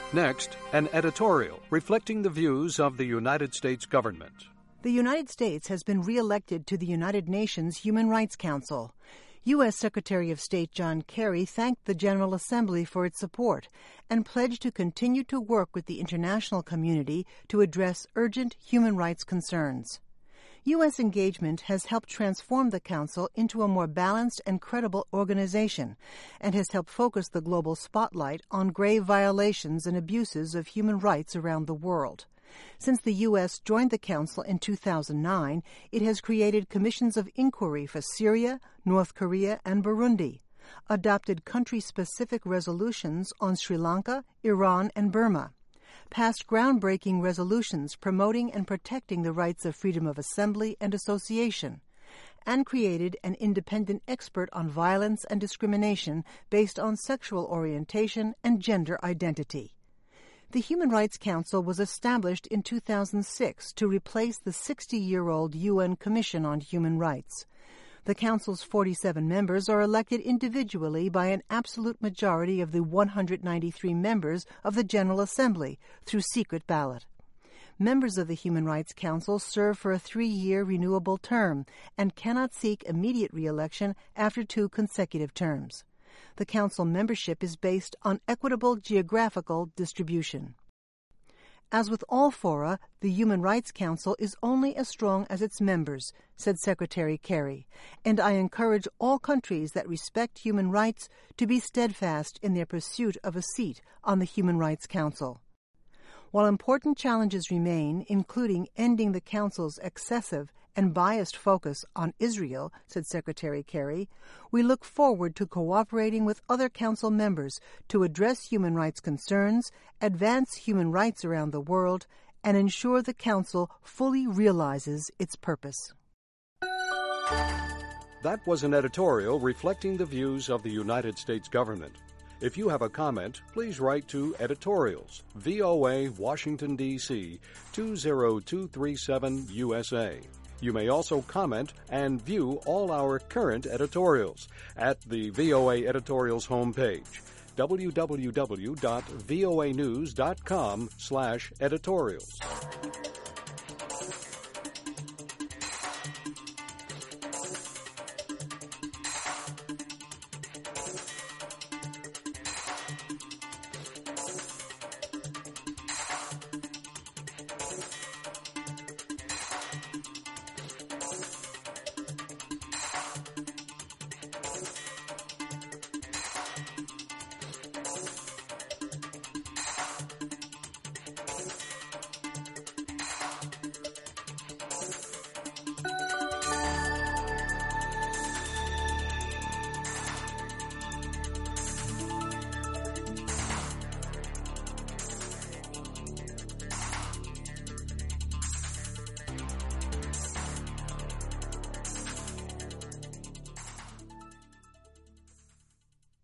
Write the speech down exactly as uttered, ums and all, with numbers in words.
Next, an editorial reflecting the views of the United States government. The United States has been re-elected to the United Nations Human Rights Council. U S Secretary of State John Kerry thanked the General Assembly for its support and pledged to continue to work with the international community to address urgent human rights concerns. U S engagement has helped transform the Council into a more balanced and credible organization and has helped focus the global spotlight on grave violations and abuses of human rights around the world. Since the U S joined the Council in two thousand nine, it has created commissions of inquiry for Syria, North Korea, and Burundi, adopted country-specific resolutions on Sri Lanka, Iran, and Burma, passed groundbreaking resolutions promoting and protecting the rights of freedom of assembly and association, and created an independent expert on violence and discrimination based on sexual orientation and gender identity. The Human Rights Council was established in two thousand six to replace the sixty-year-old U N Commission on Human Rights. The Council's forty-seven members are elected individually by an absolute majority of the one hundred ninety-three members of the General Assembly through secret ballot. Members of the Human Rights Council serve for a three-year renewable term and cannot seek immediate re-election after two consecutive terms. The Council membership is based on equitable geographical distribution. As with all fora, the Human Rights Council is only as strong as its members, said Secretary Kerry, and I encourage all countries that respect human rights to be steadfast in their pursuit of a seat on the Human Rights Council. While important challenges remain, including ending the Council's excessive and biased focus on Israel, said Secretary Kerry, we look forward to cooperating with other Council members to address human rights concerns, advance human rights around the world, and ensure the Council fully realizes its purpose. That was an editorial reflecting the views of the United States government. If you have a comment, please write to Editorials, V O A, Washington, D C two zero two three seven, U S A. You may also comment and view all our current editorials at the V O A Editorials homepage, w w w dot voa news dot com slash editorials.